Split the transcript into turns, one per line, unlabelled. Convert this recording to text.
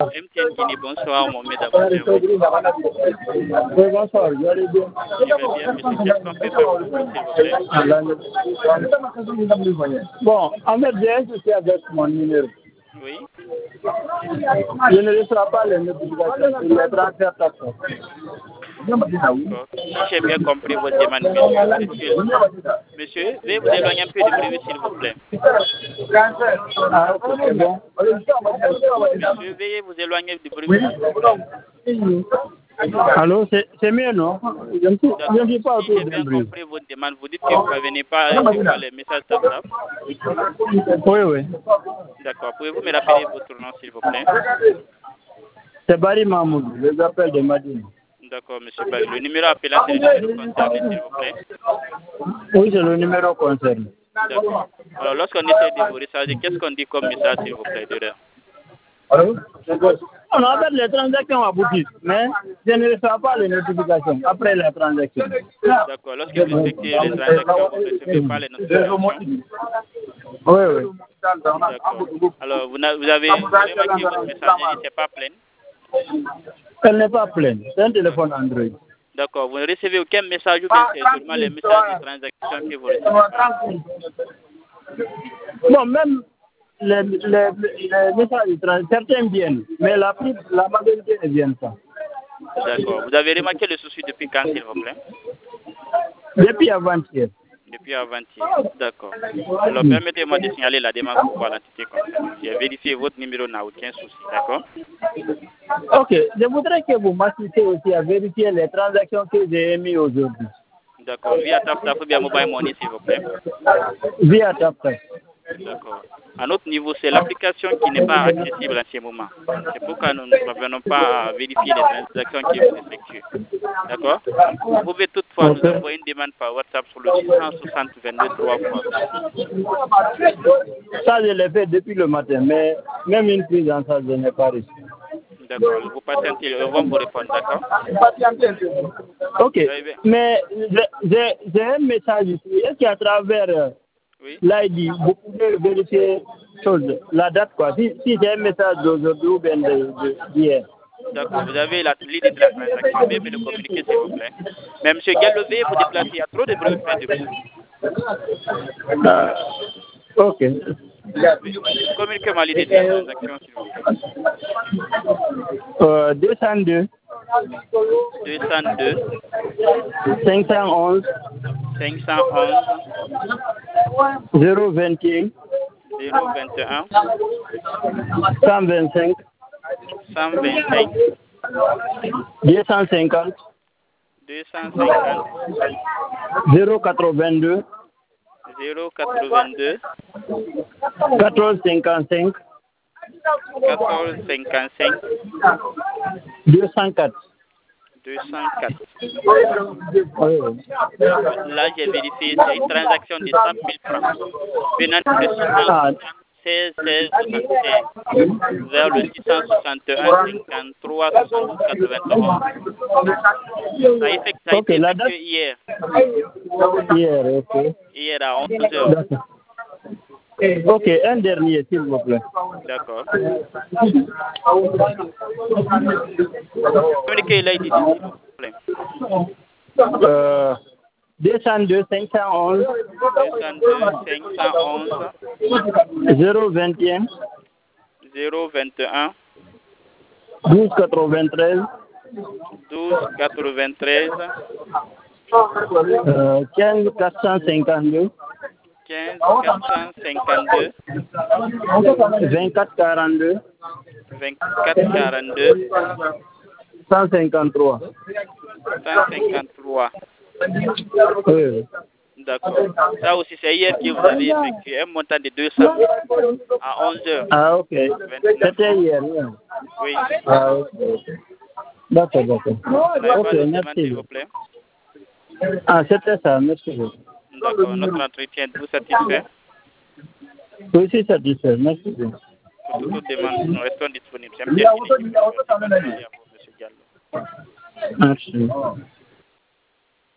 MTN Guinée, bonsoir, mon mesdames. Oui,
bonsoir, vous allez bien?
Je vais bien, monsieur. Qu'est-ce qu'on peut faire pour vous, s'il vous plaît?
Bon, en fait, j'ai un souci avec mon numéro.
Oui.
Je ne reçois pas les notifications sur les transferts taxes.
D'accord. Si j'ai bien compris votre demande, monsieur, veuillez vous éloigner un peu du bruit, s'il vous plaît.
Ah, ok, c'est bon.
Monsieur, veuillez vous éloigner du bruit, s'il vous plaît.
Allô, c'est mieux, non? Je ne suis pas
Si j'ai bien compris votre demande, vous dites que vous ne parvenez pas à recevoir les messages WhatsApp.
Oui, oui.
D'accord. Pouvez-vous me rappeler votre nom, s'il vous plaît?
C'est Barry Mahmoud, les appels de Madine.
D'accord, monsieur Barry. Le numéro appelant, c'est le numéro concerné, s'il vous plaît?
Oui, c'est le numéro concerné.
D'accord. Alors, lorsqu'on essaie de vous recharger, qu'est-ce qu'on dit comme message, s'il vous plaît, dedans?
Allô? On a fait les transactions aboutissent, mais je ne reçois pas les notifications après la transaction.
D'accord. Lorsque vous effectuez les transactions, vous ne recevez pas les notifications?
Oui, oui.
D'accord. Alors, vous avez remarqué que votre messagerie n'est pas pleine?
Elle n'est pas pleine. C'est un téléphone Android.
D'accord. Vous ne recevez aucun message ou bien c'est seulement les messages de transaction que vous recevez?
Bon, même les messages de transaction, certains viennent, mais la majorité ne viennent pas.
D'accord. Vous avez remarqué le souci depuis quand, s'il vous plaît?
Depuis avant-hier.
Depuis avant-hier. D'accord. Alors, permettez-moi de signaler la demande pour voir l'entité concernée. J'ai vérifié votre numéro, n'a aucun souci. D'accord?
Ok. Je voudrais que vous m'assistiez aussi à vérifier les transactions que j'ai émises aujourd'hui.
D'accord. Via TapTap ou bien Mobile Money, s'il vous plaît?
Via TapTap.
D'accord. À notre niveau, c'est l'application qui n'est pas accessible en ce moment. C'est pourquoi nous ne parvenons pas à vérifier les transactions qui vous effectuent. D'accord? Vous pouvez toutefois nous envoyer une demande par WhatsApp sur le 660 22 3 fois.
Ça, je l'ai fait depuis le matin, mais même une prise en charge, je n'ai pas reçu.
D'accord. Vous patientez, on va vous répondre, d'accord?
Ok. Mais j'ai un message ici. Est-ce qu'à travers l'ID, vous pouvez vérifier la date, quoi? Si j'ai un message d'aujourd'hui ou bien d'hier.
D'accord. Vous avez l'idée de la transaction. Veuillez me le communiquer, s'il vous plaît. Mais M. Gallo, veuillez vous déplacer. Il y a trop de bruit près de vous.
Ok.
Communiquez-moi l'idée de la transaction, s'il vous plaît.
202.
202.
511.
511.
021.
021.
125.
125.
250.
250.
082.
082.
1455.
1455.
204.
204.
Oui.
Là, j'ai vérifié, c'est une transaction de 100 000 francs venant de 676 16 75 vers le 661 53 72 91. Ça a été effectué hier.
Hier, ok.
Hier à 11 h.
Ok, un dernier, s'il vous plaît.
D'accord. Communiquez l'ID, s'il vous plaît.
202 511.
202 511.
021.
021.
1293.
1293.
15 452.
15 452.
24 42.
24 42.
153.
153.
Oui.
D'accord. Ça aussi, c'est hier que vous avez effectué un montant de 200 à 11 h.
Ah, ok. C'était hier.
Oui.
Ah, ok. D'accord, d'accord.
Ok, merci. S'il vous plaît.
Ah, c'était ça. Merci beaucoup.
D'accord. Notre entretien, vous satisfait?
Oui, c'est satisfait. Merci beaucoup.
Pour toute demande, nous restons disponibles. C'est un petit à vous, M. Gallo.
Merci.